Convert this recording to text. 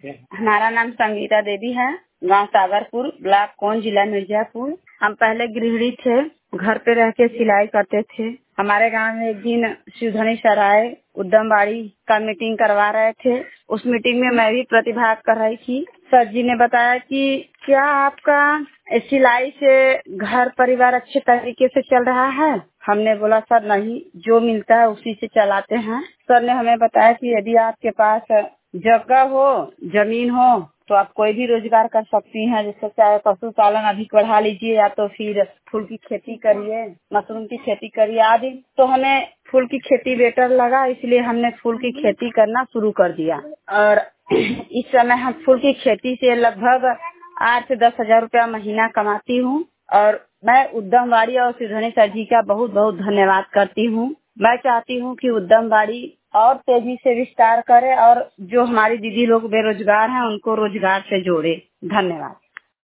हमारा नाम संगीता देवी है। गांव सागरपुर, ब्लॉक कोन, जिला मिर्जापुर। हम पहले गृहिणी थे, घर पे रह के सिलाई करते थे। हमारे गांव में एक दिन शिवधनी सर आए, उद्यमबाड़ी का मीटिंग करवा रहे थे। उस मीटिंग में मैं भी प्रतिभाग कर रही थी। सर जी ने बताया कि क्या आपका सिलाई से घर परिवार अच्छे तरीके से चल रहा है? हमने बोला सर नहीं, जो मिलता है उसी से चलाते हैं। सर ने हमें बताया कि यदि आपके पास जगह हो, जमीन हो, तो आप कोई भी रोजगार कर सकती हैं। जैसे चाहे पशुपालन अधिक बढ़ा लीजिए, या तो फिर फूल की खेती करिए, मशरूम की खेती करिए आदि। तो हमें फूल की खेती बेटर लगा, इसलिए हमने फूल की खेती करना शुरू कर दिया। और इस समय हम फूल की खेती से लगभग 8 से 10 हजार रुपया महीना कमाती हूँ। और मैं उद्यमबाड़ी और शिवधनी सर जी का बहुत बहुत धन्यवाद करती हूँ। मैं चाहती हूँ कि उद्यमबाड़ी और तेजी से विस्तार करे और जो हमारी दीदी लोग बेरोजगार हैं उनको रोजगार से जोड़े। धन्यवाद।